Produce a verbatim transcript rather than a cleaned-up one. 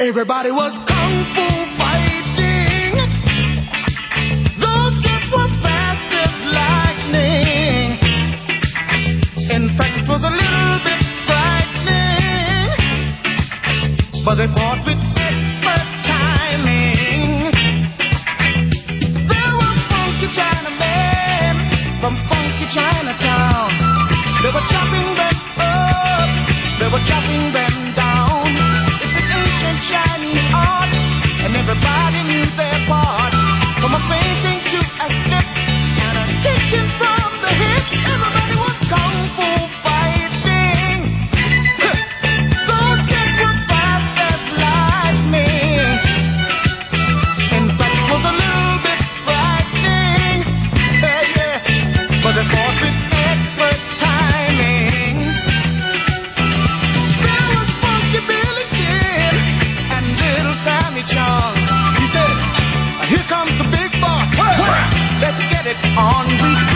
Everybody was kung fu fighting. Those kids were fast as lightning. In fact, it was a little bit frightening, but they fought with expert timing. There was Funky Chinaman from Funky Chinatown. They were chopping them up, they were chopping them down. It's an ancient Chinese art, and everybody knew their part. From a fainting to a slip and a kicking from the hip, everybody was kung fu fighting. Those kids were fast as lightning. In fact, it was a little bit frightening, yeah, yeah. But they fought with expert timing. There was Funky Billy Chin and Little Sammy Chung. He said, "Here comes the big boss. Let's get it on. We